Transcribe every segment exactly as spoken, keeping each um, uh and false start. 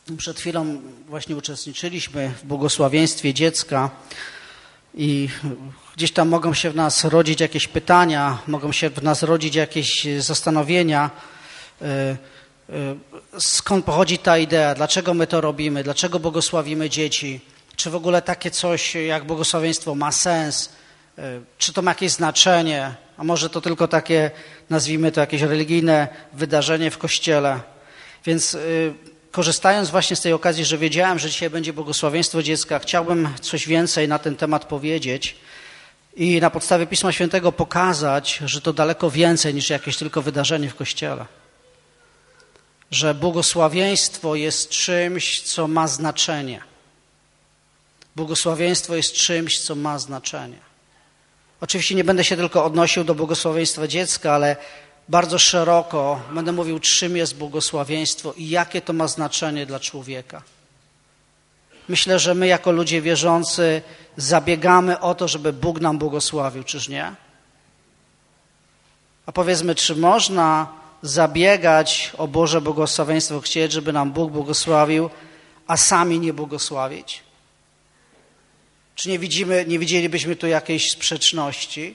Przed chwilą właśnie uczestniczyliśmy w błogosławieństwie dziecka i gdzieś tam mogą się w nas rodzić jakieś pytania, mogą się w nas rodzić jakieś zastanowienia, skąd pochodzi ta idea, dlaczego my to robimy, dlaczego błogosławimy dzieci, czy w ogóle takie coś jak błogosławieństwo ma sens, czy to ma jakieś znaczenie, a może to tylko takie, nazwijmy to jakieś religijne wydarzenie w kościele. Więc korzystając właśnie z tej okazji, że wiedziałem, że dzisiaj będzie błogosławieństwo dziecka, chciałbym coś więcej na ten temat powiedzieć i na podstawie Pisma Świętego pokazać, że to daleko więcej niż jakieś tylko wydarzenie w kościele. Że błogosławieństwo jest czymś, co ma znaczenie. Błogosławieństwo jest czymś, co ma znaczenie. Oczywiście nie będę się tylko odnosił do błogosławieństwa dziecka, ale bardzo szeroko będę mówił, czym jest błogosławieństwo i jakie to ma znaczenie dla człowieka. Myślę, że my jako ludzie wierzący zabiegamy o to, żeby Bóg nam błogosławił, czyż nie? A powiedzmy, czy można zabiegać o Boże błogosławieństwo, chcieć, żeby nam Bóg błogosławił, a sami nie błogosławić? Czy nie widzimy, nie widzielibyśmy tu jakiejś sprzeczności?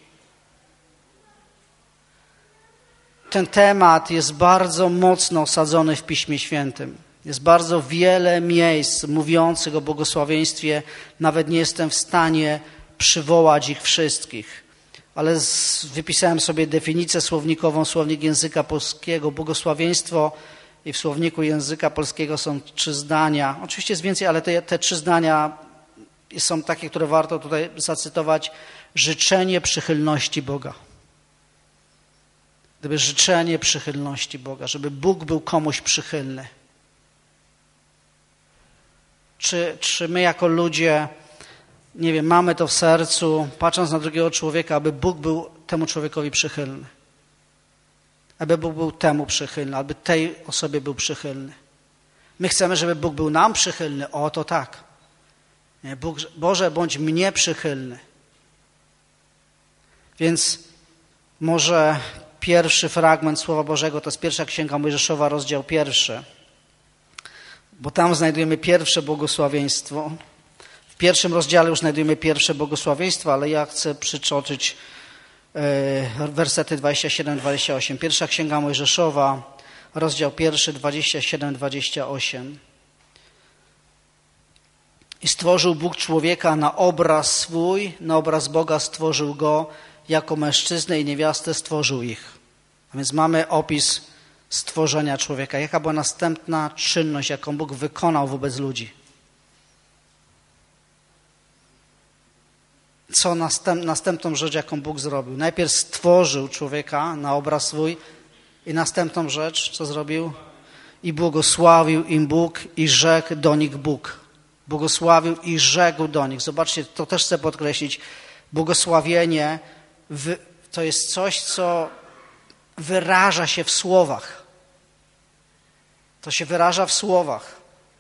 Ten temat jest bardzo mocno osadzony w Piśmie Świętym. Jest bardzo wiele miejsc mówiących o błogosławieństwie. Nawet nie jestem w stanie przywołać ich wszystkich. Ale z, wypisałem sobie definicję słownikową, słownik języka polskiego. Błogosławieństwo i w słowniku języka polskiego są trzy zdania. Oczywiście jest więcej, ale te, te trzy zdania są takie, które warto tutaj zacytować. Życzenie przychylności Boga. Gdyby życzenie przychylności Boga, żeby Bóg był komuś przychylny. Czy, czy my jako ludzie, nie wiem, mamy to w sercu, patrząc na drugiego człowieka, aby Bóg był temu człowiekowi przychylny. Aby Bóg był temu przychylny, aby tej osobie był przychylny. My chcemy, żeby Bóg był nam przychylny. O, to tak. Nie, Bóg, Boże, bądź mnie przychylny. Więc może pierwszy fragment Słowa Bożego to jest pierwsza Księga Mojżeszowa, rozdział pierwszy. Bo tam znajdujemy pierwsze błogosławieństwo. W pierwszym rozdziale już znajdujemy pierwsze błogosławieństwo, ale ja chcę przytoczyć e, wersety dwadzieścia siedem dwadzieścia osiem. Pierwsza Księga Mojżeszowa, rozdział pierwszy, dwadzieścia siedem dwadzieścia osiem. I stworzył Bóg człowieka na obraz swój, na obraz Boga stworzył go, jako mężczyznę i niewiastę stworzył ich. A więc mamy opis stworzenia człowieka. Jaka była następna czynność, jaką Bóg wykonał wobec ludzi? Co następ, następną rzecz, jaką Bóg zrobił? Najpierw stworzył człowieka na obraz swój i następną rzecz, co zrobił? I błogosławił im Bóg i rzekł do nich Bóg. Błogosławił i rzekł do nich. Zobaczcie, to też chcę podkreślić. Błogosławienie to jest coś, co wyraża się w słowach. To się wyraża w słowach.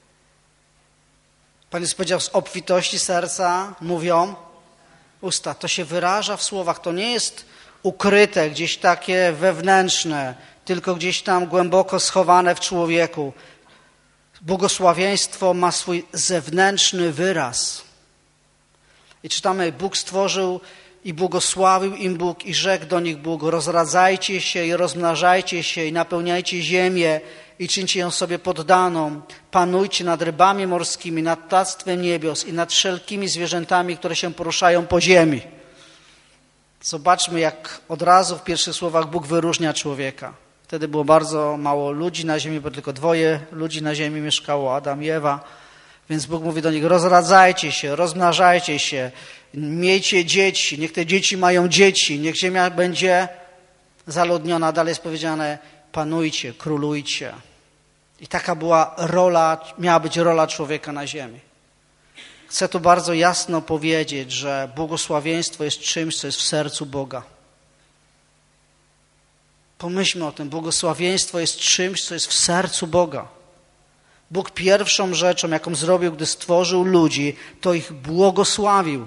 Pan Jezus powiedział, z obfitości serca mówią usta. To się wyraża w słowach. To nie jest ukryte, gdzieś takie wewnętrzne, tylko gdzieś tam głęboko schowane w człowieku. Błogosławieństwo ma swój zewnętrzny wyraz. I czytamy, Bóg stworzył i błogosławił im Bóg i rzekł do nich Bóg, rozradzajcie się i rozmnażajcie się i napełniajcie ziemię i czyńcie ją sobie poddaną. Panujcie nad rybami morskimi, nad ptactwem niebios i nad wszelkimi zwierzętami, które się poruszają po ziemi. Zobaczmy, jak od razu w pierwszych słowach Bóg wyróżnia człowieka. Wtedy było bardzo mało ludzi na ziemi, bo tylko dwoje ludzi na ziemi mieszkało, Adam i Ewa. Więc Bóg mówi do nich, rozradzajcie się, rozmnażajcie się, miejcie dzieci, niech te dzieci mają dzieci, niech ziemia będzie zaludniona. Dalej jest powiedziane, panujcie, królujcie. I taka była rola, miała być rola człowieka na ziemi. Chcę tu bardzo jasno powiedzieć, że błogosławieństwo jest czymś, co jest w sercu Boga. Pomyślmy o tym, błogosławieństwo jest czymś, co jest w sercu Boga. Bóg pierwszą rzeczą, jaką zrobił, gdy stworzył ludzi, to ich błogosławił.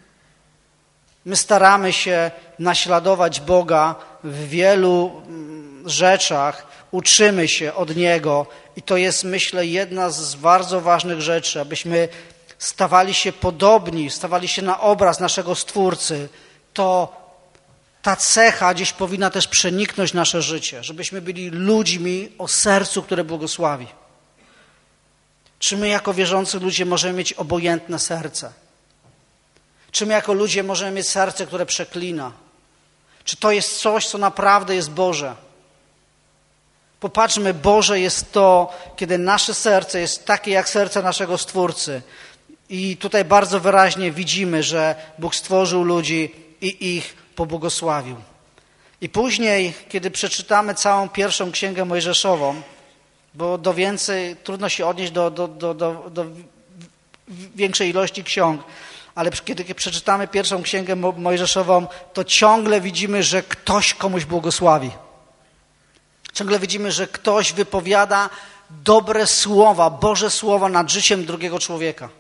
My staramy się naśladować Boga w wielu rzeczach uczymy się od Niego i to jest, myślę, jedna z bardzo ważnych rzeczy, abyśmy stawali się podobni, stawali się na obraz naszego Stwórcy, to ta cecha gdzieś powinna też przeniknąć nasze życie, żebyśmy byli ludźmi o sercu, które błogosławi. Czy my jako wierzący ludzie możemy mieć obojętne serce? Czy my jako ludzie możemy mieć serce, które przeklina? Czy to jest coś, co naprawdę jest Boże? Popatrzmy, Boże jest to, kiedy nasze serce jest takie jak serce naszego Stwórcy. I tutaj bardzo wyraźnie widzimy, że Bóg stworzył ludzi i ich pobłogosławił. I później, kiedy przeczytamy całą pierwszą Księgę Mojżeszową, bo do więcej trudno się odnieść do, do, do, do, do większej ilości ksiąg, ale kiedy przeczytamy pierwszą Księgę Mojżeszową, to ciągle widzimy, że ktoś komuś błogosławi. Ciągle widzimy, że ktoś wypowiada dobre słowa, Boże słowa nad życiem drugiego człowieka.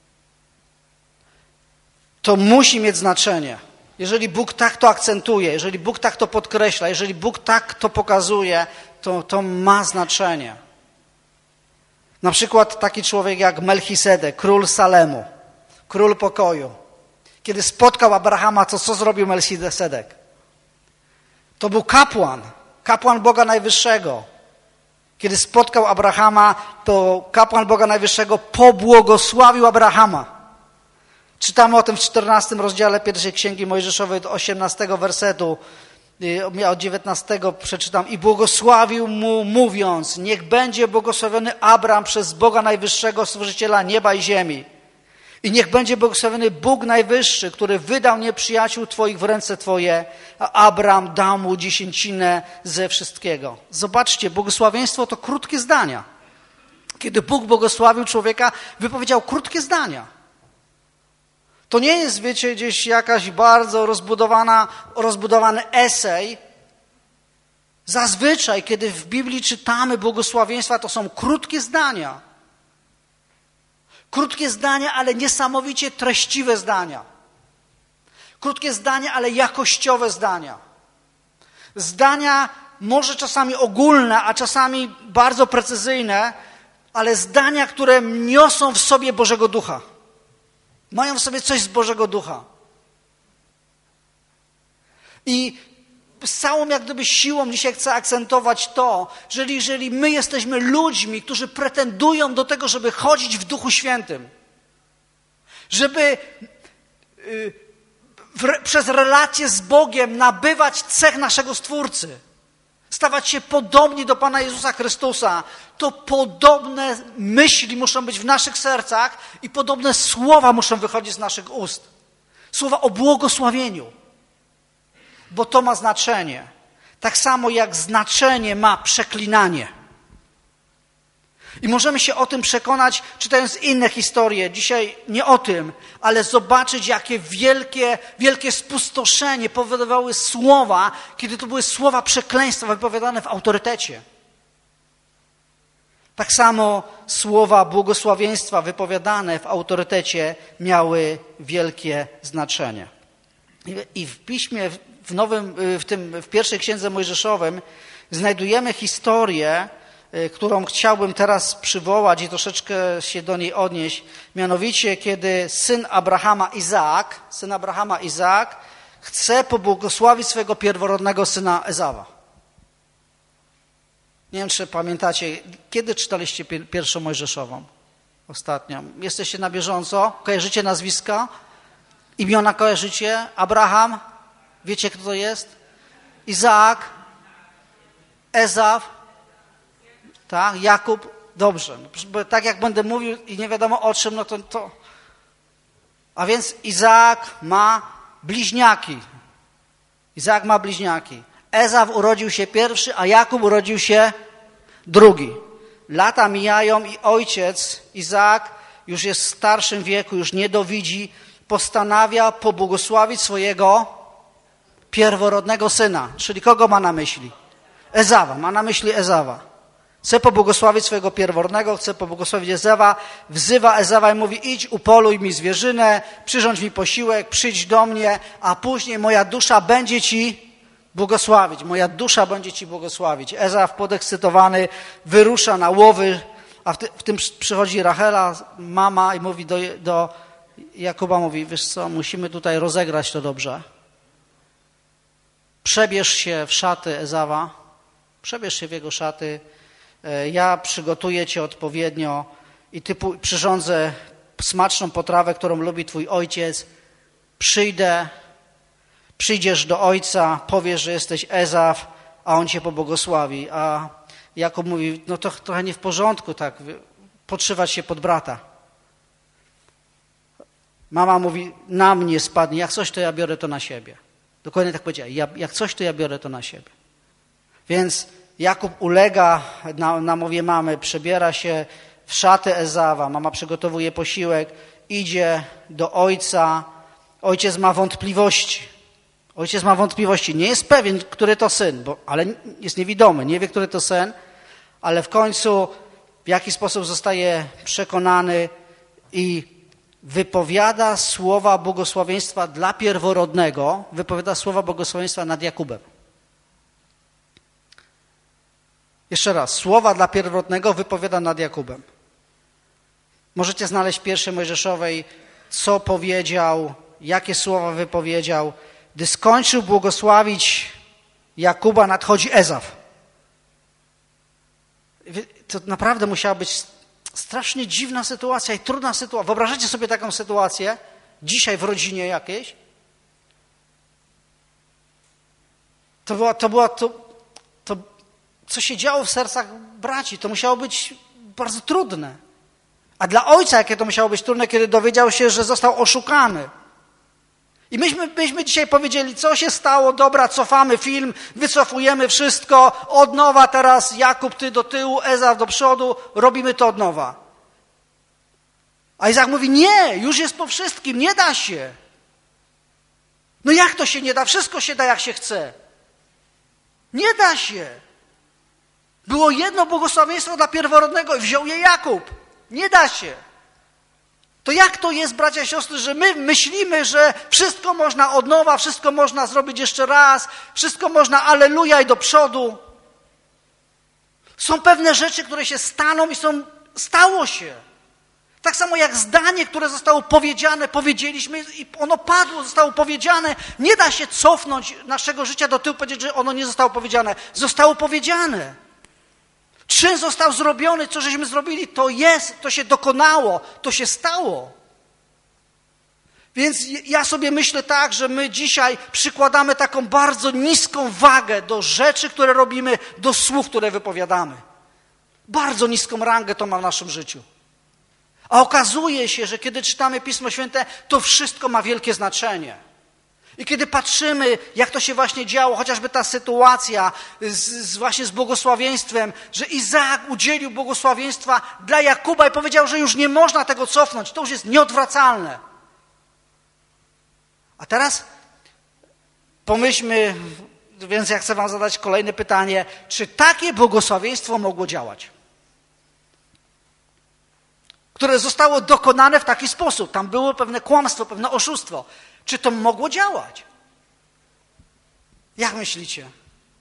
To musi mieć znaczenie. Jeżeli Bóg tak to akcentuje, jeżeli Bóg tak to podkreśla, jeżeli Bóg tak to pokazuje, to, to ma znaczenie. Na przykład taki człowiek jak Melchisedek, król Salemu, król pokoju. Kiedy spotkał Abrahama, to co zrobił Melchisedek? To był kapłan, kapłan Boga Najwyższego. Kiedy spotkał Abrahama, to kapłan Boga Najwyższego pobłogosławił Abrahama. Czytamy o tym w czternastym rozdziale pierwszej Księgi Mojżeszowej, od osiemnastego wersetu, od dziewiętnastego przeczytam. I błogosławił mu, mówiąc, niech będzie błogosławiony Abram przez Boga Najwyższego, Stworzyciela nieba i ziemi. I niech będzie błogosławiony Bóg Najwyższy, który wydał nieprzyjaciół Twoich w ręce Twoje, a Abram dał mu dziesięcinę ze wszystkiego. Zobaczcie, błogosławieństwo to krótkie zdania. Kiedy Bóg błogosławił człowieka, wypowiedział krótkie zdania. To nie jest, wiecie, gdzieś jakaś bardzo rozbudowana, rozbudowany esej. Zazwyczaj, kiedy w Biblii czytamy błogosławieństwa, to są krótkie zdania. Krótkie zdania, ale niesamowicie treściwe zdania. Krótkie zdania, ale jakościowe zdania. Zdania może czasami ogólne, a czasami bardzo precyzyjne, ale zdania, które niosą w sobie Bożego Ducha. Mają w sobie coś z Bożego Ducha. I z całą jak gdyby siłą dzisiaj chcę akcentować to, że jeżeli my jesteśmy ludźmi, którzy pretendują do tego, żeby chodzić w Duchu Świętym, żeby yy, w, przez relacje z Bogiem nabywać cech naszego Stwórcy, stawać się podobni do Pana Jezusa Chrystusa, to podobne myśli muszą być w naszych sercach i podobne słowa muszą wychodzić z naszych ust. Słowa o błogosławieniu. Bo to ma znaczenie. Tak samo jak znaczenie ma przeklinanie. I możemy się o tym przekonać, czytając inne historie. Dzisiaj nie o tym, ale zobaczyć, jakie wielkie, wielkie spustoszenie powodowały słowa, kiedy to były słowa przekleństwa wypowiadane w autorytecie. Tak samo słowa błogosławieństwa wypowiadane w autorytecie miały wielkie znaczenie. I w piśmie, w nowym, w tym, w pierwszej Księdze Mojżeszowym znajdujemy historię, którą chciałbym teraz przywołać i troszeczkę się do niej odnieść. Mianowicie, kiedy syn Abrahama Izaak, syn Abrahama Izaak chce pobłogosławić swojego pierworodnego syna Ezawa. Nie wiem, czy pamiętacie, kiedy czytaliście pierwszą Mojżeszową? Ostatnio. Jesteście na bieżąco? Kojarzycie nazwiska? Imiona kojarzycie? Abraham? Wiecie, kto to jest? Izaak? Ezaw? Tak? Jakub? Dobrze. Bo tak jak będę mówił i nie wiadomo o czym, no to... to... A więc Izaak ma bliźniaki. Izaak ma bliźniaki. Ezaw urodził się pierwszy, a Jakub urodził się drugi. Lata mijają i ojciec Izaak już jest w starszym wieku, już nie dowidzi, postanawia pobłogosławić swojego pierworodnego syna. Czyli kogo ma na myśli? Ezawa. Ma na myśli Ezawa. Chce pobłogosławić swojego pierworodnego, chce pobłogosławić Ezawa, wzywa Ezawa i mówi: idź, upoluj mi zwierzynę, przyrządź mi posiłek, przyjdź do mnie, a później moja dusza będzie ci Błogosławić. Moja dusza będzie ci błogosławić. Ezaf podekscytowany wyrusza na łowy, a w, ty, w tym przychodzi Rachela, mama, i mówi do, do Jakuba, mówi, wiesz co, musimy tutaj rozegrać to dobrze. Przebierz się w szaty Ezawa, przebierz się w jego szaty, ja przygotuję cię odpowiednio i ty przyrządzę smaczną potrawę, którą lubi twój ojciec. Przyjdę, przyjdziesz do ojca, powiesz, że jesteś Ezaf, a on cię pobłogosławi. A Jakub mówi, no to trochę nie w porządku tak, podszywać się pod brata. Mama mówi, na mnie spadnie, jak coś, to ja biorę to na siebie. Dokładnie tak powiedziała, ja, jak coś, to ja biorę to na siebie. Więc Jakub ulega na, na mowie mamy, przebiera się w szaty Ezawa, mama przygotowuje posiłek, idzie do ojca, ojciec ma wątpliwości. Ojciec ma wątpliwości, nie jest pewien, który to syn, bo, ale jest niewidomy, nie wie, który to syn, ale w końcu w jaki sposób zostaje przekonany i wypowiada słowa błogosławieństwa dla pierworodnego, wypowiada słowa błogosławieństwa nad Jakubem. Jeszcze raz, słowa dla pierworodnego wypowiada nad Jakubem. Możecie znaleźć w pierwszej Mojżeszowej, co powiedział, jakie słowa wypowiedział. Gdy skończył błogosławić Jakuba, nadchodzi Ezaf. To naprawdę musiała być strasznie dziwna sytuacja i trudna sytuacja. Wyobrażacie sobie taką sytuację dzisiaj w rodzinie jakiejś? To była, to była to, to, co się działo w sercach braci, to musiało być bardzo trudne. A dla ojca, jakie to musiało być trudne, kiedy dowiedział się, że został oszukany. I myśmy, myśmy dzisiaj powiedzieli, co się stało, dobra, cofamy film, wycofujemy wszystko, od nowa teraz Jakub, ty do tyłu, Ezaf do przodu, robimy to od nowa. A Izak mówi, nie, już jest po wszystkim, nie da się. No jak to się nie da? Wszystko się da, jak się chce. Nie da się. Było jedno błogosławieństwo dla pierworodnego i wziął je Jakub. Nie da się. To jak to jest, bracia i siostry, że my myślimy, że wszystko można od nowa, wszystko można zrobić jeszcze raz, wszystko można alleluja i do przodu. Są pewne rzeczy, które się staną i są, stało się. Tak samo jak zdanie, które zostało powiedziane, powiedzieliśmy i ono padło, zostało powiedziane. Nie da się cofnąć naszego życia do tyłu, powiedzieć, że ono nie zostało powiedziane. Zostało powiedziane. Czyn został zrobiony, co żeśmy zrobili, to jest, to się dokonało, to się stało. Więc ja sobie myślę tak, że my dzisiaj przykładamy taką bardzo niską wagę do rzeczy, które robimy, do słów, które wypowiadamy. Bardzo niską rangę to ma w naszym życiu. A okazuje się, że kiedy czytamy Pismo Święte, to wszystko ma wielkie znaczenie. I kiedy patrzymy, jak to się właśnie działo, chociażby ta sytuacja z, z właśnie z błogosławieństwem, że Izaak udzielił błogosławieństwa dla Jakuba i powiedział, że już nie można tego cofnąć, to już jest nieodwracalne. A teraz pomyślmy, więc ja chcę wam zadać kolejne pytanie, czy takie błogosławieństwo mogło działać? Które zostało dokonane w taki sposób. Tam było pewne kłamstwo, pewne oszustwo. Czy to mogło działać? Jak myślicie?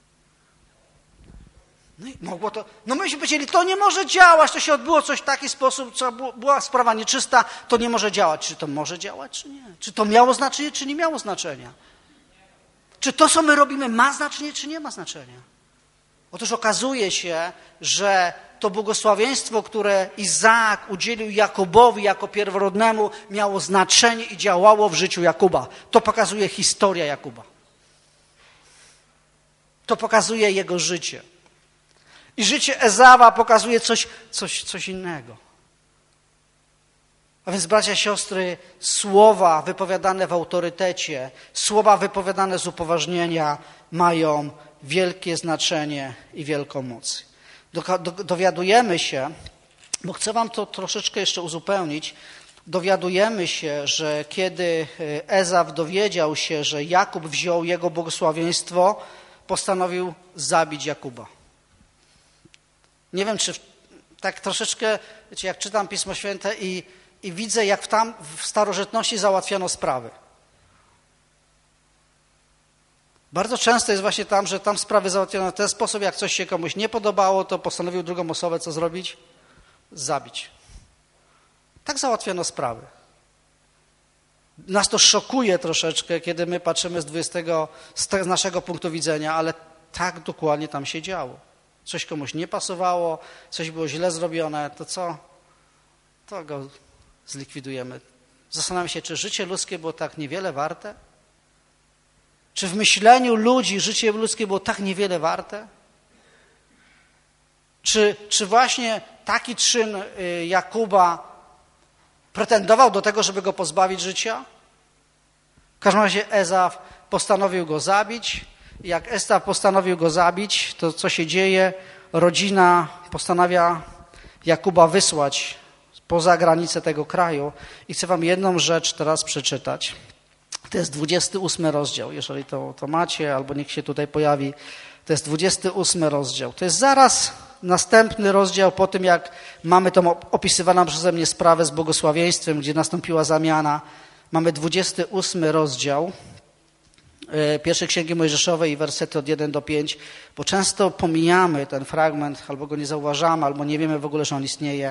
No i mogło to. No myśmy powiedzieli, to nie może działać, to się odbyło coś w taki sposób, co była sprawa nieczysta, to nie może działać. Czy to może działać, czy nie? Czy to miało znaczenie, czy nie miało znaczenia? Czy to, co my robimy, ma znaczenie, czy nie ma znaczenia? Otóż okazuje się, że to błogosławieństwo, które Izaak udzielił Jakubowi jako pierworodnemu, miało znaczenie i działało w życiu Jakuba. To pokazuje historia Jakuba. To pokazuje jego życie. I życie Ezawa pokazuje coś, coś, coś innego. A więc, bracia, siostry, słowa wypowiadane w autorytecie, słowa wypowiadane z upoważnienia mają wielkie znaczenie i wielką moc. Dowiadujemy się, bo chcę wam to troszeczkę jeszcze uzupełnić, dowiadujemy się, że kiedy Ezaf dowiedział się, że Jakub wziął jego błogosławieństwo, postanowił zabić Jakuba. Nie wiem, czy tak troszeczkę, wiecie, jak czytam Pismo Święte i, i widzę, jak tam w starożytności załatwiano sprawy. Bardzo często jest właśnie tam, że tam sprawy załatwiono w ten sposób, jak coś się komuś nie podobało, to postanowił drugą osobę co zrobić? Zabić. Tak załatwiono sprawy. Nas to szokuje troszeczkę, kiedy my patrzymy z dwudziestego, z naszego punktu widzenia, ale tak dokładnie tam się działo. Coś komuś nie pasowało, coś było źle zrobione, to co? To go zlikwidujemy. Zastanawiam się, czy życie ludzkie było tak niewiele warte? Czy w myśleniu ludzi życie ludzkie było tak niewiele warte? Czy, czy właśnie taki czyn Jakuba pretendował do tego, żeby go pozbawić życia? W każdym razie Ezaw postanowił go zabić. Jak Ezaw postanowił go zabić, to co się dzieje? Rodzina postanawia Jakuba wysłać poza granicę tego kraju. I chcę wam jedną rzecz teraz przeczytać. To jest dwudziesty ósmy rozdział, jeżeli to, to macie, albo niech się tutaj pojawi. To jest dwudziesty ósmy rozdział. To jest zaraz następny rozdział po tym, jak mamy tą opisywaną przeze mnie sprawę z błogosławieństwem, gdzie nastąpiła zamiana. Mamy dwudziesty ósmy rozdział pierwszej Księgi Mojżeszowej, wersety od jeden do pięciu, bo często pomijamy ten fragment, albo go nie zauważamy, albo nie wiemy w ogóle, że on istnieje.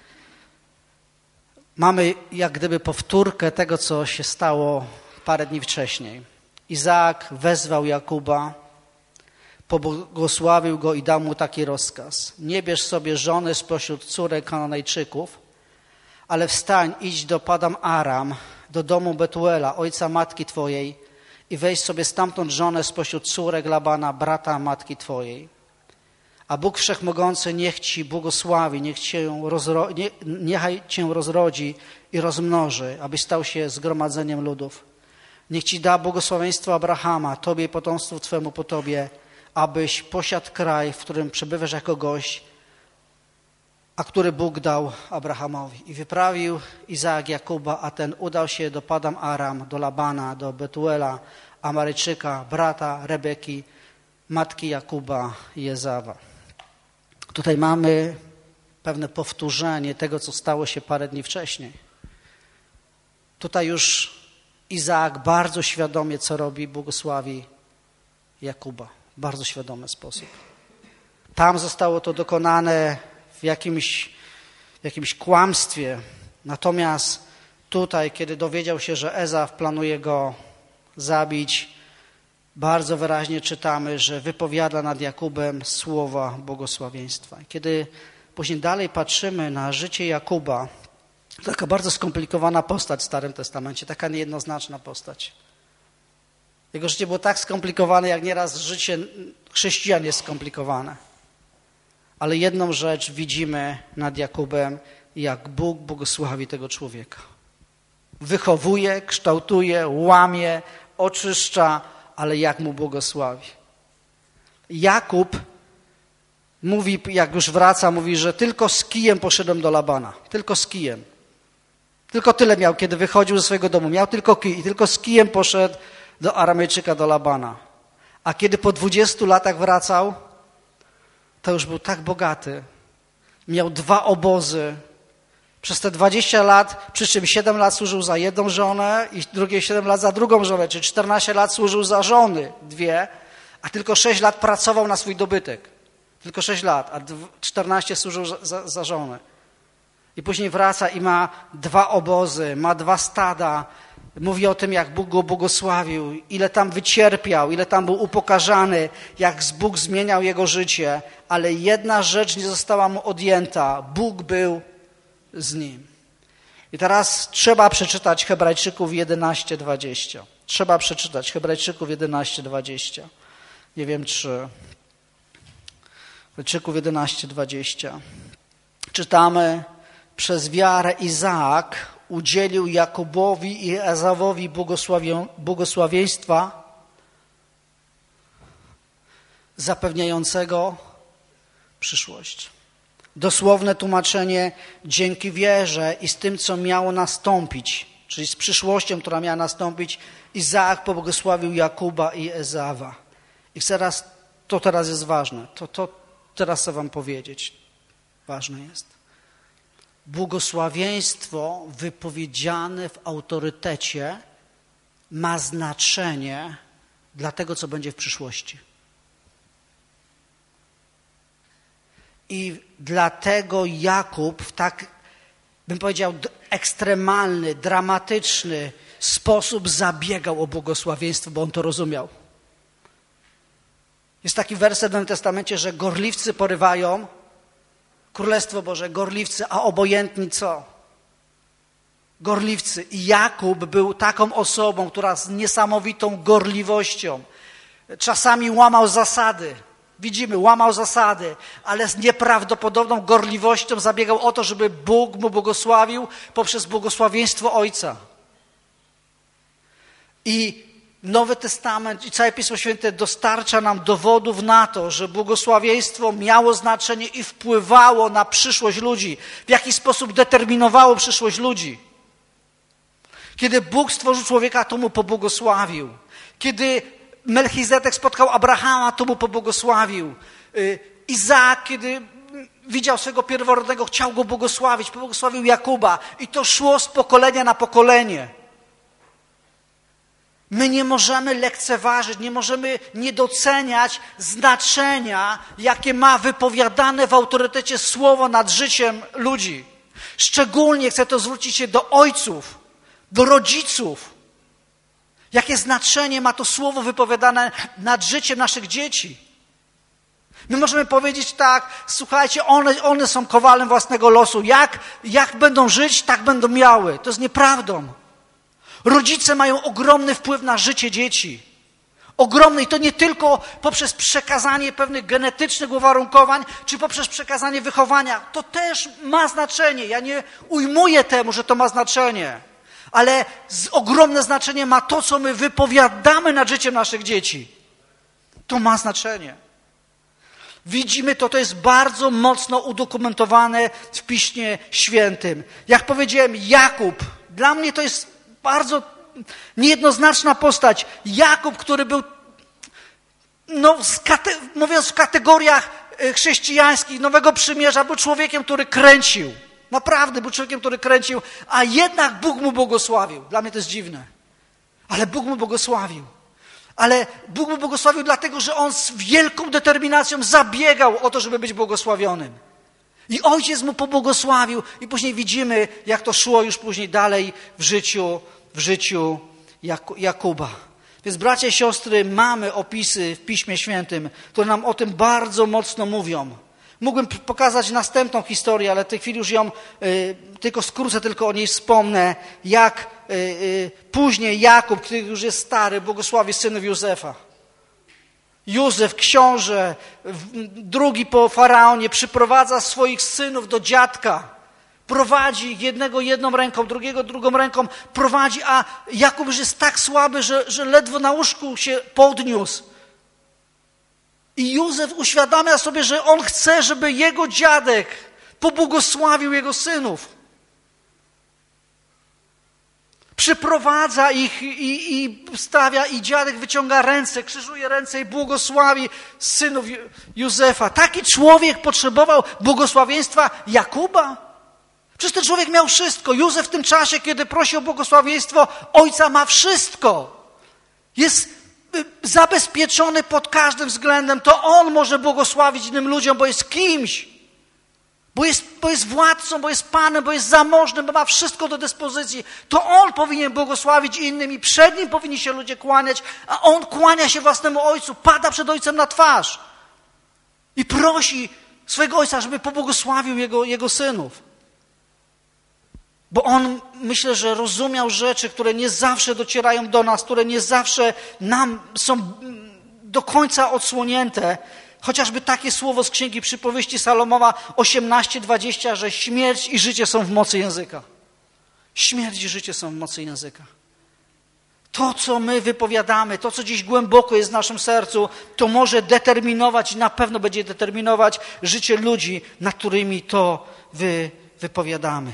Mamy jak gdyby powtórkę tego, co się stało parę dni wcześniej. Izaak wezwał Jakuba, pobłogosławił go i dał mu taki rozkaz. Nie bierz sobie żony spośród córek Kananejczyków, ale wstań, idź do Padam Aram, do domu Betuela, ojca matki twojej i weź sobie stamtąd żonę spośród córek Labana, brata matki twojej. A Bóg Wszechmogący niech ci błogosławi, niech cię rozro... nie... niechaj cię rozrodzi i rozmnoży, abyś stał się zgromadzeniem ludów. Niech ci da błogosławieństwo Abrahama, tobie i potomstwu twemu po tobie, abyś posiadł kraj, w którym przebywasz jako gość, a który Bóg dał Abrahamowi. I wyprawił Izaak Jakuba, a ten udał się do Padam Aram, do Labana, do Betuela, Amarejczyka, brata Rebeki, matki Jakuba i Ezawa. Tutaj mamy pewne powtórzenie tego, co stało się parę dni wcześniej. Tutaj już Izaak bardzo świadomie, co robi, błogosławi Jakuba. W bardzo świadomy sposób. Tam zostało to dokonane w jakimś, w jakimś kłamstwie. Natomiast tutaj, kiedy dowiedział się, że Ezaw planuje go zabić, bardzo wyraźnie czytamy, że wypowiada nad Jakubem słowa błogosławieństwa. Kiedy później dalej patrzymy na życie Jakuba, taka bardzo skomplikowana postać w Starym Testamencie, taka niejednoznaczna postać. Jego życie było tak skomplikowane, jak nieraz życie chrześcijan jest skomplikowane. Ale jedną rzecz widzimy nad Jakubem, jak Bóg błogosławi tego człowieka. Wychowuje, kształtuje, łamie, oczyszcza, ale jak mu błogosławi. Jakub mówi, jak już wraca, mówi, że tylko z kijem poszedłem do Labana. Tylko z kijem. Tylko tyle miał, kiedy wychodził ze swojego domu. Miał tylko kij i tylko z kijem poszedł do Aramejczyka, do Labana. A kiedy po dwudziestu latach wracał, to już był tak bogaty. Miał dwa obozy. Przez te dwadzieścia lat, przy czym siedem lat służył za jedną żonę i drugie siedem lat za drugą żonę, czyli czternaście lat służył za żony dwie, a tylko sześć lat pracował na swój dobytek. Tylko sześć lat, a czternaście służył za, za, za żonę. I później wraca i ma dwa obozy, ma dwa stada. Mówi o tym, jak Bóg go błogosławił, ile tam wycierpiał, ile tam był upokarzany, jak Bóg zmieniał jego życie. Ale jedna rzecz nie została mu odjęta. Bóg był z nim. I teraz trzeba przeczytać Hebrajczyków jedenaście dwadzieścia. Trzeba przeczytać Hebrajczyków jedenaście dwadzieścia. Nie wiem, czy... Hebrajczyków jedenaście dwadzieścia. Czytamy: przez wiarę Izaak udzielił Jakubowi i Ezawowi błogosławieństwa zapewniającego przyszłość. Dosłowne tłumaczenie: dzięki wierze i z tym, co miało nastąpić, czyli z przyszłością, która miała nastąpić, Izaak pobłogosławił Jakuba i Ezawa. I teraz, to teraz jest ważne, to, to teraz chcę wam powiedzieć, ważne jest. Błogosławieństwo wypowiedziane w autorytecie ma znaczenie dla tego, co będzie w przyszłości. I dlatego Jakub w tak, bym powiedział, ekstremalny, dramatyczny sposób zabiegał o błogosławieństwo, bo on to rozumiał. Jest taki werset w Nowym Testamencie, że gorliwcy porywają Królestwo Boże, gorliwcy, a obojętni co? Gorliwcy. I Jakub był taką osobą, która z niesamowitą gorliwością czasami łamał zasady. Widzimy, łamał zasady, ale z nieprawdopodobną gorliwością zabiegał o to, żeby Bóg mu błogosławił poprzez błogosławieństwo Ojca. I Nowy Testament i całe Pismo Święte dostarcza nam dowodów na to, że błogosławieństwo miało znaczenie i wpływało na przyszłość ludzi, w jaki sposób determinowało przyszłość ludzi. Kiedy Bóg stworzył człowieka, to mu pobłogosławił. Kiedy Melchizedek spotkał Abrahama, to mu pobłogosławił. Izaak, kiedy widział swego pierworodnego, chciał go błogosławić, pobłogosławił Jakuba. I to szło z pokolenia na pokolenie. My nie możemy lekceważyć, nie możemy niedoceniać znaczenia, jakie ma wypowiadane w autorytecie słowo nad życiem ludzi. Szczególnie chcę to zwrócić się do ojców, do rodziców. Jakie znaczenie ma to słowo wypowiadane nad życiem naszych dzieci. My możemy powiedzieć tak, słuchajcie, one, one są kowalem własnego losu. Jak, jak będą żyć, tak będą miały. To jest nieprawdą. Rodzice mają ogromny wpływ na życie dzieci. Ogromny i to nie tylko poprzez przekazanie pewnych genetycznych uwarunkowań, czy poprzez przekazanie wychowania. To też ma znaczenie. Ja nie ujmuję temu, że to ma znaczenie. Ale z, ogromne znaczenie ma to, co my wypowiadamy nad życiem naszych dzieci. To ma znaczenie. Widzimy to, to jest bardzo mocno udokumentowane w Piśmie Świętym. Jak powiedziałem, Jakub, dla mnie to jest bardzo niejednoznaczna postać. Jakub, który był, no, mówiąc w kategoriach chrześcijańskich, Nowego Przymierza, był człowiekiem, który kręcił. Naprawdę był człowiekiem, który kręcił, a jednak Bóg mu błogosławił. Dla mnie to jest dziwne. Ale Bóg mu błogosławił. Ale Bóg mu błogosławił dlatego, że on z wielką determinacją zabiegał o to, żeby być błogosławionym. I ojciec mu pobłogosławił i później widzimy, jak to szło już później dalej w życiu, w życiu Jakuba. Więc bracia i siostry, mamy opisy w Piśmie Świętym, które nam o tym bardzo mocno mówią. Mógłbym pokazać następną historię, ale w tej chwili już ją y, tylko skrócę, tylko o niej wspomnę, jak y, y, później Jakub, który już jest stary, błogosławi synów Józefa. Józef, książę, drugi po faraonie, przyprowadza swoich synów do dziadka. Prowadzi ich jednego jedną ręką, drugiego drugą ręką, prowadzi, a Jakub już jest tak słaby, że, że ledwo na łóżku się podniósł. I Józef uświadamia sobie, że on chce, żeby jego dziadek pobłogosławił jego synów. Przyprowadza ich i, i stawia, i dziadek wyciąga ręce, krzyżuje ręce i błogosławi synów Józefa. Taki człowiek potrzebował błogosławieństwa Jakuba? Przecież ten człowiek miał wszystko. Józef w tym czasie, kiedy prosi o błogosławieństwo ojca, ma wszystko. Jest zabezpieczony pod każdym względem. To on może błogosławić innym ludziom, bo jest kimś. Bo jest, bo jest władcą, bo jest panem, bo jest zamożnym, bo ma wszystko do dyspozycji. To on powinien błogosławić innym i przed nim powinni się ludzie kłaniać, a on kłania się własnemu ojcu, pada przed ojcem na twarz i prosi swojego ojca, żeby pobłogosławił jego, jego synów. Bo on, myślę, że rozumiał rzeczy, które nie zawsze docierają do nas, które nie zawsze nam są do końca odsłonięte. Chociażby takie słowo z Księgi Przypowieści Salomona osiemnaście dwadzieścia, że śmierć i życie są w mocy języka. Śmierć i życie są w mocy języka. To, co my wypowiadamy, to, co gdzieś głęboko jest w naszym sercu, to może determinować i na pewno będzie determinować życie ludzi, nad którymi to wy, wypowiadamy.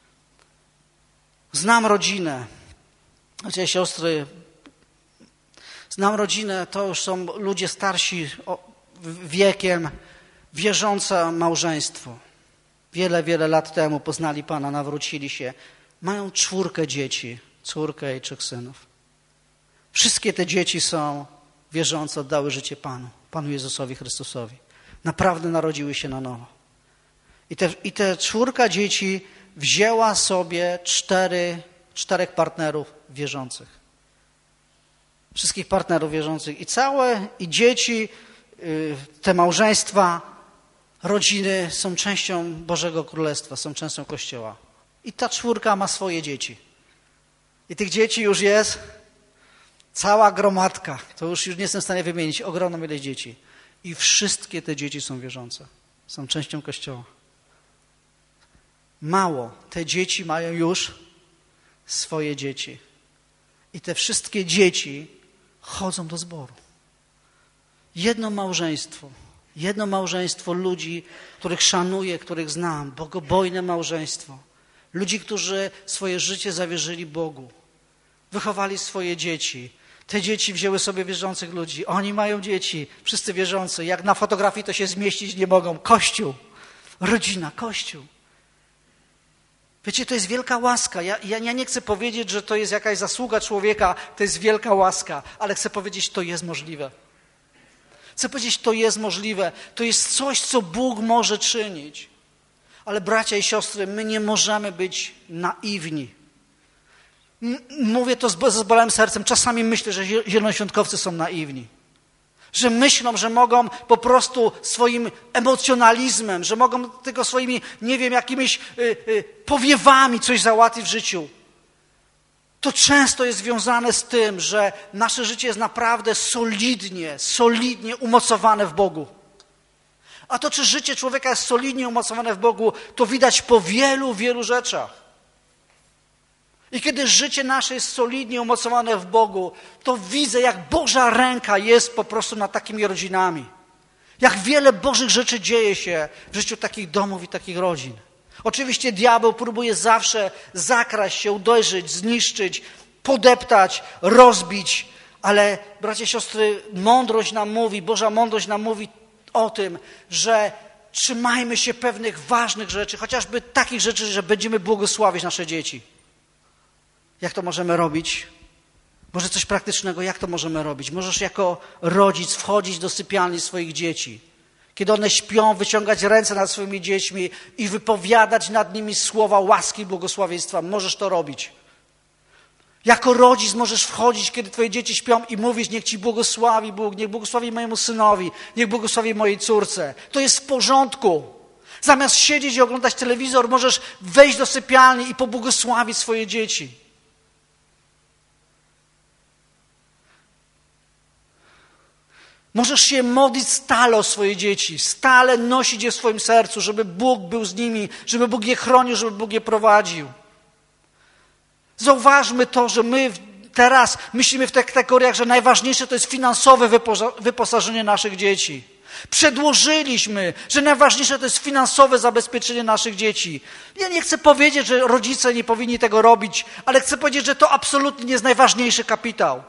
Znam rodzinę. Bracia i siostry, znam rodzinę, to już są ludzie starsi wiekiem, wierzące małżeństwo. Wiele, wiele lat temu poznali Pana, nawrócili się. Mają czwórkę dzieci, córkę i trzech synów. Wszystkie te dzieci są wierzące oddały życie Panu, Panu Jezusowi Chrystusowi. Naprawdę narodziły się na nowo. I te, i te czwórka dzieci wzięła sobie cztery, czterech partnerów wierzących. Wszystkich partnerów wierzących. I całe, i dzieci, te małżeństwa, rodziny są częścią Bożego Królestwa, są częścią Kościoła. I ta czwórka ma swoje dzieci. I tych dzieci już jest cała gromadka. To już, już nie jestem w stanie wymienić. Ogromną ilość dzieci. I wszystkie te dzieci są wierzące. Są częścią Kościoła. Mało. Te dzieci mają już swoje dzieci. I te wszystkie dzieci chodzą do zboru. Jedno małżeństwo. Jedno małżeństwo ludzi, których szanuję, których znam. Bogobojne małżeństwo. Ludzi, którzy swoje życie zawierzyli Bogu. Wychowali swoje dzieci. Te dzieci wzięły sobie wierzących ludzi. Oni mają dzieci. Wszyscy wierzący. Jak na fotografii to się zmieścić nie mogą. Kościół. Rodzina. Kościół. Wiecie, to jest wielka łaska. Ja, ja, ja nie chcę powiedzieć, że to jest jakaś zasługa człowieka. To jest wielka łaska. Ale chcę powiedzieć, to jest możliwe. Chcę powiedzieć, to jest możliwe. To jest coś, co Bóg może czynić. Ale bracia i siostry, my nie możemy być naiwni. Mówię to z zbolałym sercem. Czasami myślę, że zielonoświątkowcy są naiwni. Że myślą, że mogą po prostu swoim emocjonalizmem, że mogą tylko swoimi, nie wiem, jakimiś y, y, powiewami coś załatwić w życiu. To często jest związane z tym, że nasze życie jest naprawdę solidnie, solidnie umocowane w Bogu. A to, czy życie człowieka jest solidnie umocowane w Bogu, to widać po wielu, wielu rzeczach. I kiedy życie nasze jest solidnie umocowane w Bogu, to widzę, jak Boża ręka jest po prostu nad takimi rodzinami. Jak wiele Bożych rzeczy dzieje się w życiu takich domów i takich rodzin. Oczywiście diabeł próbuje zawsze zakraść się, uderzyć, zniszczyć, podeptać, rozbić, ale bracia i siostry, mądrość nam mówi, Boża mądrość nam mówi o tym, że trzymajmy się pewnych ważnych rzeczy, chociażby takich rzeczy, że będziemy błogosławić nasze dzieci. Jak to możemy robić? Może coś praktycznego, jak to możemy robić? Możesz jako rodzic wchodzić do sypialni swoich dzieci. Kiedy one śpią, wyciągać ręce nad swoimi dziećmi i wypowiadać nad nimi słowa łaski i błogosławieństwa. Możesz to robić. Jako rodzic możesz wchodzić, kiedy twoje dzieci śpią i mówić, niech ci błogosławi Bóg, niech błogosławi mojemu synowi, niech błogosławi mojej córce. To jest w porządku. Zamiast siedzieć i oglądać telewizor, możesz wejść do sypialni i pobłogosławić swoje dzieci. Możesz się modlić stale o swoje dzieci, stale nosić je w swoim sercu, żeby Bóg był z nimi, żeby Bóg je chronił, żeby Bóg je prowadził. Zauważmy to, że my teraz myślimy w tych kategoriach, że najważniejsze to jest finansowe wyposażenie naszych dzieci. Przedłożyliśmy, że najważniejsze to jest finansowe zabezpieczenie naszych dzieci. Ja nie chcę powiedzieć, że rodzice nie powinni tego robić, ale chcę powiedzieć, że to absolutnie nie jest najważniejszy kapitał.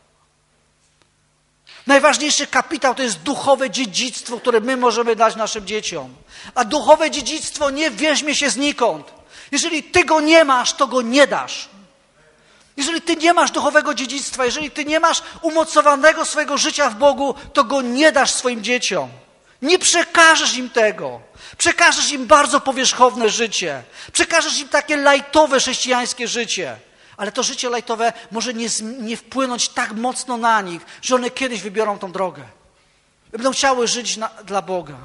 Najważniejszy kapitał to jest duchowe dziedzictwo, które my możemy dać naszym dzieciom. A duchowe dziedzictwo nie weźmie się znikąd. Jeżeli ty go nie masz, to go nie dasz. Jeżeli ty nie masz duchowego dziedzictwa, jeżeli ty nie masz umocowanego swojego życia w Bogu, to go nie dasz swoim dzieciom. Nie przekażesz im tego. Przekażesz im bardzo powierzchowne życie. Przekażesz im takie lajtowe chrześcijańskie życie. Ale to życie lajtowe może nie, nie wpłynąć tak mocno na nich, że one kiedyś wybiorą tą drogę. Będą chciały żyć na, dla Boga.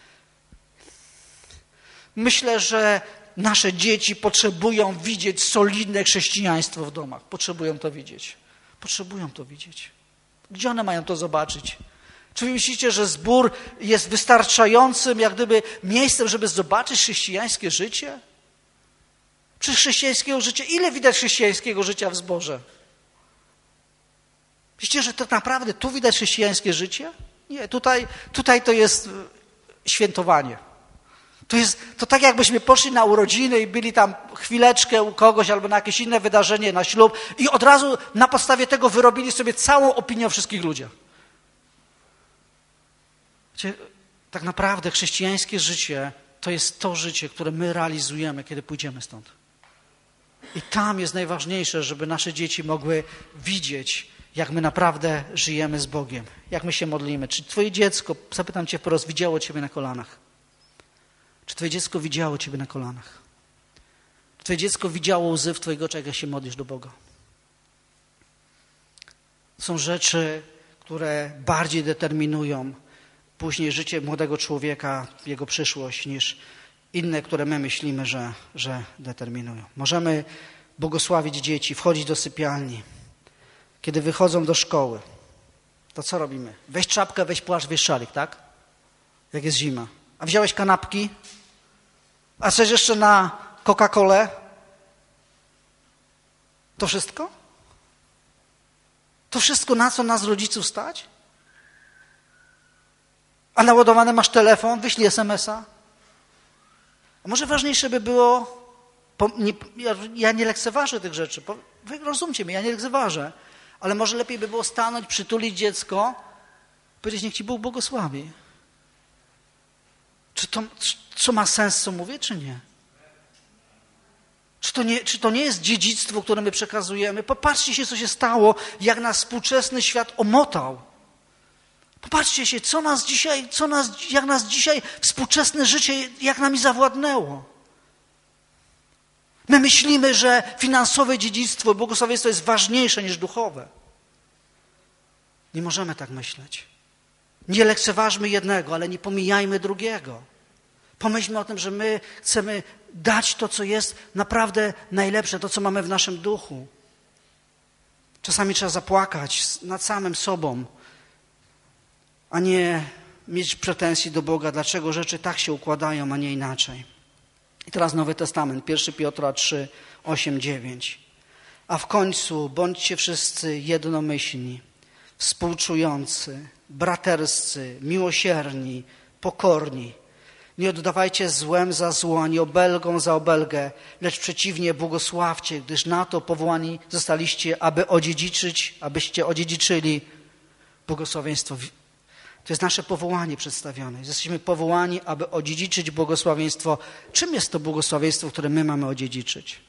Myślę, że nasze dzieci potrzebują widzieć solidne chrześcijaństwo w domach. Potrzebują to widzieć. Potrzebują to widzieć. Gdzie one mają to zobaczyć? Czy wy myślicie, że zbór jest wystarczającym, jak gdyby miejscem, żeby zobaczyć chrześcijańskie życie? Czy chrześcijańskiego życia? Ile widać chrześcijańskiego życia w zborze? Myślicie, że to naprawdę tu widać chrześcijańskie życie? Nie, tutaj, tutaj to jest świętowanie. To jest to tak, jakbyśmy poszli na urodziny i byli tam chwileczkę u kogoś albo na jakieś inne wydarzenie, na ślub i od razu na podstawie tego wyrobili sobie całą opinię o wszystkich ludziach. Wiecie, tak naprawdę chrześcijańskie życie to jest to życie, które my realizujemy, kiedy pójdziemy stąd. I tam jest najważniejsze, żeby nasze dzieci mogły widzieć, jak my naprawdę żyjemy z Bogiem, jak my się modlimy. Czy twoje dziecko, zapytam cię wprost, widziało ciebie na kolanach? Czy twoje dziecko widziało ciebie na kolanach? Czy twoje dziecko widziało łzy w twoich oczach, jak się modlisz do Boga? Są rzeczy, które bardziej determinują później życie młodego człowieka, jego przyszłość, niż inne, które my myślimy, że, że determinują. Możemy błogosławić dzieci, wchodzić do sypialni. Kiedy wychodzą do szkoły, to co robimy? Weź czapkę, weź płaszcz, weź szalik, tak? Jak jest zima. A wziąłeś kanapki? A chcesz jeszcze na Coca-Colę? To wszystko? To wszystko, na co nas rodziców stać? A naładowany masz telefon, wyślij es em es a. A może ważniejsze by było, po, nie, ja, ja nie lekceważę tych rzeczy, po, wy rozumcie mnie, ja nie lekceważę, ale może lepiej by było stanąć, przytulić dziecko, powiedzieć, niech ci Bóg błogosławi. Czy to, co ma sens, co mówię, czy nie? Czy to nie, czy to nie jest dziedzictwo, które my przekazujemy? Popatrzcie się, co się stało, jak nas współczesny świat omotał. Popatrzcie się, co nas dzisiaj, co nas, jak nas dzisiaj współczesne życie, jak nami zawładnęło. My myślimy, że finansowe dziedzictwo, błogosławieństwo jest ważniejsze niż duchowe. Nie możemy tak myśleć. Nie lekceważmy jednego, ale nie pomijajmy drugiego. Pomyślmy o tym, że my chcemy dać to, co jest naprawdę najlepsze, to, co mamy w naszym duchu. Czasami trzeba zapłakać nad samym sobą, a nie mieć pretensji do Boga, dlaczego rzeczy tak się układają, a nie inaczej. I teraz Nowy Testament, pierwszy Piotra trzy, osiem, dziewięć. A w końcu bądźcie wszyscy jednomyślni, współczujący, braterscy, miłosierni, pokorni. Nie oddawajcie złem za zło, ani obelgą za obelgę, lecz przeciwnie błogosławcie, gdyż na to powołani zostaliście, aby odziedziczyć, abyście odziedziczyli błogosławieństwo. To jest nasze powołanie przedstawione. Jesteśmy powołani, aby odziedziczyć błogosławieństwo. Czym jest to błogosławieństwo, które my mamy odziedziczyć?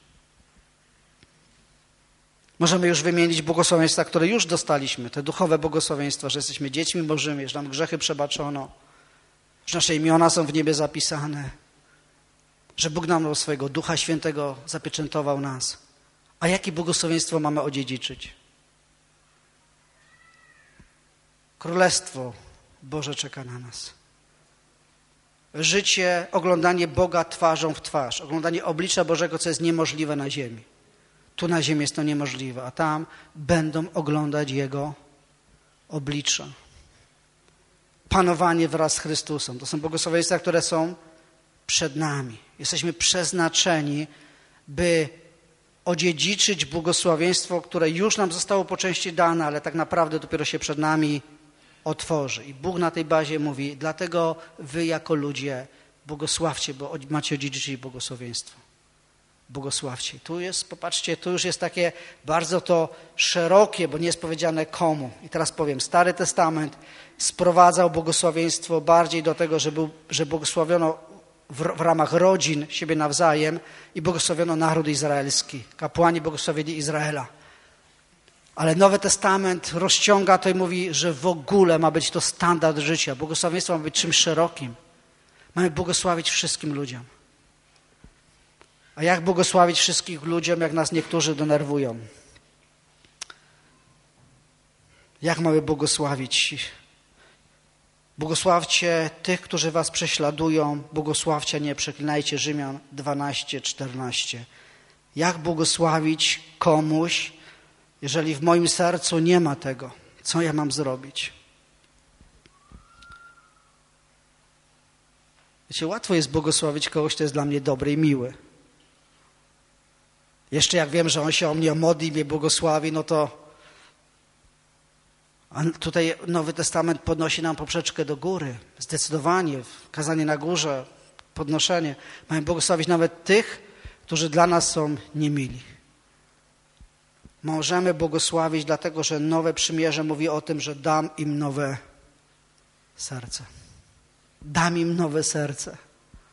Możemy już wymienić błogosławieństwa, które już dostaliśmy. Te duchowe błogosławieństwa, że jesteśmy dziećmi Bożymi, że nam grzechy przebaczono, że nasze imiona są w niebie zapisane, że Bóg nam swojego Ducha Świętego zapieczętował nas. A jakie błogosławieństwo mamy odziedziczyć? Królestwo Boże czeka na nas. Życie, oglądanie Boga twarzą w twarz, oglądanie oblicza Bożego, co jest niemożliwe na ziemi. Tu na ziemi jest to niemożliwe, a tam będą oglądać Jego oblicza. Panowanie wraz z Chrystusem. To są błogosławieństwa, które są przed nami. Jesteśmy przeznaczeni, by odziedziczyć błogosławieństwo, które już nam zostało po części dane, ale tak naprawdę dopiero się przed nami otworzy. I Bóg na tej bazie mówi, dlatego wy jako ludzie błogosławcie, bo macie odziedziczyć błogosławieństwo. Błogosławcie. Tu jest, popatrzcie, tu już jest takie bardzo to szerokie, bo nie jest powiedziane komu. I teraz powiem, Stary Testament sprowadzał błogosławieństwo bardziej do tego, że, był, że błogosławiono w, w ramach rodzin siebie nawzajem i błogosławiono naród izraelski. Kapłani błogosławili Izraela. Ale Nowy Testament rozciąga to i mówi, że w ogóle ma być to standard życia. Błogosławieństwo ma być czymś szerokim. Mamy błogosławić wszystkim ludziom. A jak błogosławić wszystkich ludziom, jak nas niektórzy denerwują? Jak mamy błogosławić? Błogosławcie tych, którzy was prześladują. Błogosławcie, nie przeklinajcie. Rzymian dwanaście, czternaście. Jak błogosławić komuś, jeżeli w moim sercu nie ma tego? Co ja mam zrobić? Wiecie, łatwo jest błogosławić kogoś, kto jest dla mnie dobry i miły. Jeszcze jak wiem, że on się o mnie modli, mnie błogosławi, no to a tutaj Nowy Testament podnosi nam poprzeczkę do góry. Zdecydowanie, kazanie na górze, podnoszenie. Mamy błogosławić nawet tych, którzy dla nas są niemili. Możemy błogosławić, dlatego że nowe przymierze mówi o tym, że dam im nowe serce. Dam im nowe serce.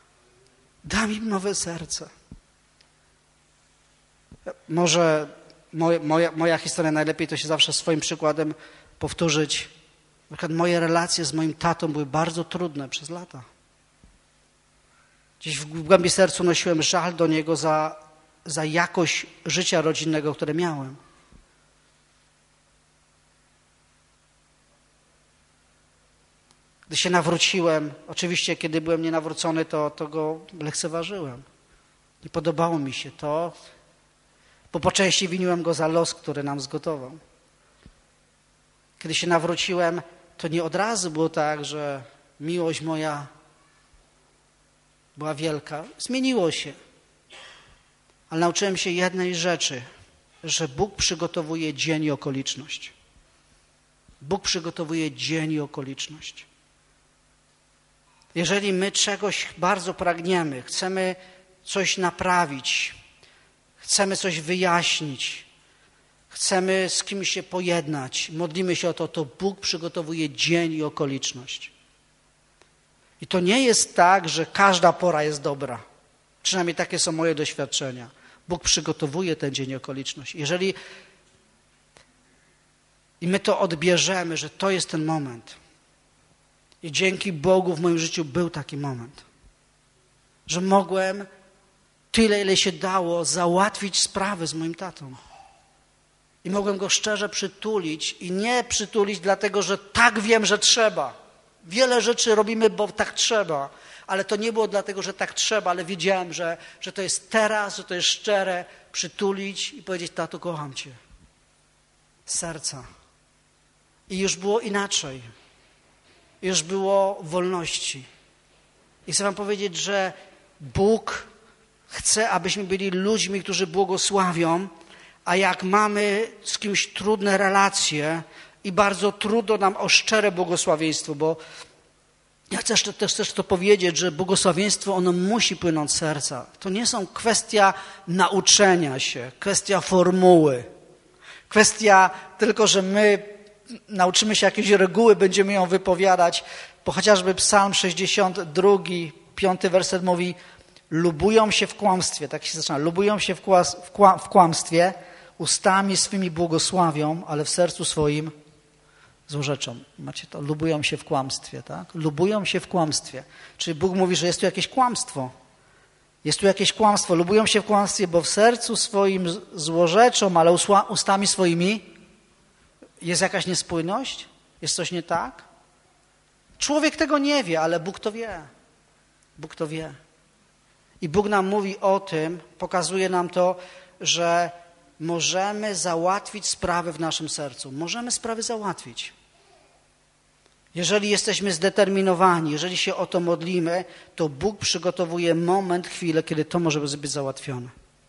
Dam im nowe serce. Może moja, moja, moja historia, najlepiej to się zawsze swoim przykładem powtórzyć. Na przykład moje relacje z moim tatą były bardzo trudne przez lata. Gdzieś w głębi sercu nosiłem żal do niego za, za jakość życia rodzinnego, które miałem. Gdy się nawróciłem, oczywiście kiedy byłem nienawrócony, to, to go lekceważyłem. Nie podobało mi się to, bo po części winiłem go za los, który nam zgotował. Kiedy się nawróciłem, to nie od razu było tak, że miłość moja była wielka. Zmieniło się. Ale nauczyłem się jednej rzeczy, że Bóg przygotowuje dzień i okoliczność. Bóg przygotowuje dzień i okoliczność. Jeżeli my czegoś bardzo pragniemy, chcemy coś naprawić, chcemy coś wyjaśnić, chcemy z kimś się pojednać, modlimy się o to, to Bóg przygotowuje dzień i okoliczność. I to nie jest tak, że każda pora jest dobra. Przynajmniej takie są moje doświadczenia. Bóg przygotowuje ten dzień i okoliczność. Jeżeli i my to odbierzemy, że to jest ten moment. I dzięki Bogu w moim życiu był taki moment, że mogłem tyle, ile się dało, załatwić sprawy z moim tatą. I mogłem go szczerze przytulić i nie przytulić dlatego, że tak wiem, że trzeba. Wiele rzeczy robimy, bo tak trzeba, ale to nie było dlatego, że tak trzeba, ale wiedziałem, że, że to jest teraz, że to jest szczere, przytulić i powiedzieć: tato, kocham cię. Z serca. I już było inaczej. Już było wolności. I chcę wam powiedzieć, że Bóg chce, abyśmy byli ludźmi, którzy błogosławią, a jak mamy z kimś trudne relacje i bardzo trudno nam o szczere błogosławieństwo, bo ja chcę też, też to powiedzieć, że błogosławieństwo ono musi płynąć z serca. To nie są kwestia nauczenia się, kwestia formuły, kwestia tylko, że my nauczymy się jakiejś reguły, będziemy ją wypowiadać, bo chociażby Psalm sześćdziesiąty drugi, piąty werset mówi: lubują się w kłamstwie, tak się zaczyna, lubują się w, kłas, w, kła, w kłamstwie, ustami swymi błogosławią, ale w sercu swoim złorzeczą. Macie to? Lubują się w kłamstwie, tak? Lubują się w kłamstwie. Czyli Bóg mówi, że jest tu jakieś kłamstwo. Jest tu jakieś kłamstwo. Lubują się w kłamstwie, bo w sercu swoim złorzeczą, ale ustami swoimi jest jakaś niespójność? Jest coś nie tak? Człowiek tego nie wie, ale Bóg to wie. Bóg to wie. I Bóg nam mówi o tym, pokazuje nam to, że możemy załatwić sprawy w naszym sercu. Możemy sprawy załatwić. Jeżeli jesteśmy zdeterminowani, jeżeli się o to modlimy, to Bóg przygotowuje moment, chwilę, kiedy to może być załatwione.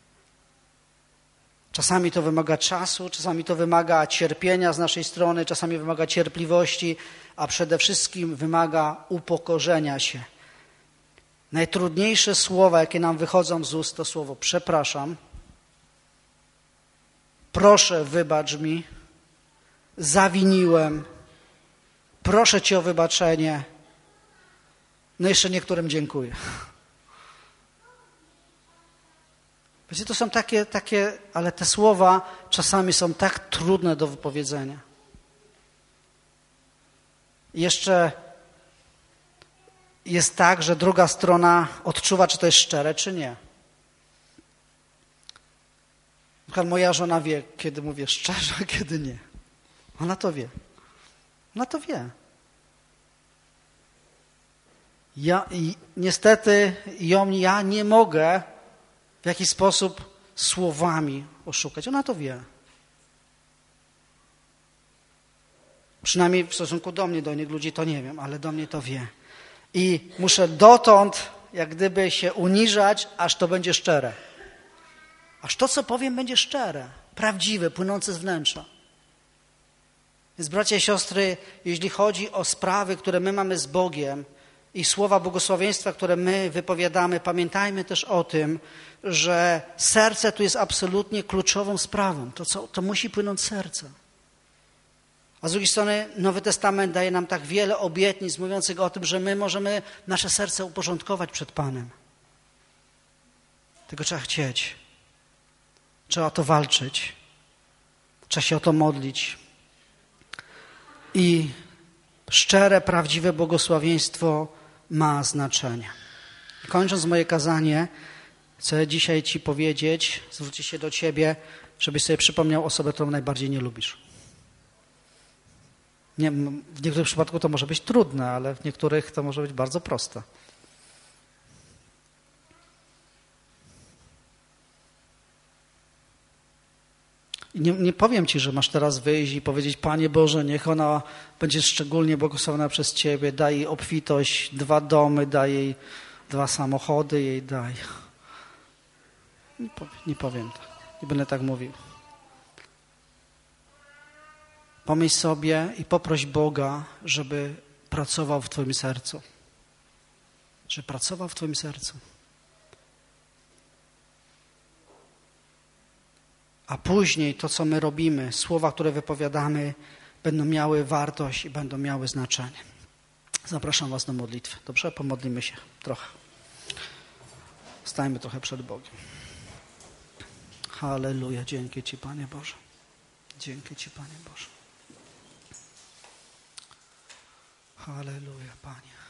Czasami to wymaga czasu, czasami to wymaga cierpienia z naszej strony, czasami wymaga cierpliwości, a przede wszystkim wymaga upokorzenia się. Najtrudniejsze słowa, jakie nam wychodzą z ust, to słowo przepraszam, proszę wybacz mi, zawiniłem, proszę Cię o wybaczenie, no jeszcze niektórym dziękuję. Wiecie, to są takie, takie, ale te słowa czasami są tak trudne do wypowiedzenia. I jeszcze jest tak, że druga strona odczuwa, czy to jest szczere, czy nie. Na przykład moja żona wie, kiedy mówię szczerze, a kiedy nie. Ona to wie. Ona to wie. Ja, i niestety ją, ja nie mogę w jakiś sposób słowami oszukać. Ona to wie. Przynajmniej w stosunku do mnie, do innych ludzi to nie wiem, ale do mnie to wie. I muszę dotąd jak gdyby się uniżać, aż to będzie szczere. Aż to, co powiem, będzie szczere, prawdziwe, płynące z wnętrza. Więc bracia i siostry, jeśli chodzi o sprawy, które my mamy z Bogiem i słowa błogosławieństwa, które my wypowiadamy, pamiętajmy też o tym, że serce tu jest absolutnie kluczową sprawą. To, co, to musi płynąć z serca. A z drugiej strony Nowy Testament daje nam tak wiele obietnic mówiących o tym, że my możemy nasze serce uporządkować przed Panem. Tego trzeba chcieć. Trzeba o to walczyć. Trzeba się o to modlić. I szczere, prawdziwe błogosławieństwo ma znaczenie. Kończąc moje kazanie, chcę dzisiaj Ci powiedzieć, zwrócić się do Ciebie, żebyś sobie przypomniał osobę, którą najbardziej nie lubisz. Nie, w niektórych przypadkach to może być trudne, ale w niektórych to może być bardzo proste. I nie, nie powiem Ci, że masz teraz wyjść i powiedzieć: Panie Boże, niech ona będzie szczególnie błogosławiona przez Ciebie, daj jej obfitość, dwa domy, daj jej dwa samochody, jej daj. Nie powiem, nie powiem tak, nie będę tak mówił. Pomyśl sobie i poproś Boga, żeby pracował w Twoim sercu. Żeby pracował w Twoim sercu. A później to, co my robimy, słowa, które wypowiadamy, będą miały wartość i będą miały znaczenie. Zapraszam Was do modlitwy. Dobrze? Pomodlimy się trochę. Stajmy trochę przed Bogiem. Halleluja. Dzięki Ci, Panie Boże. Dzięki Ci, Panie Boże. Halleluja, Panie.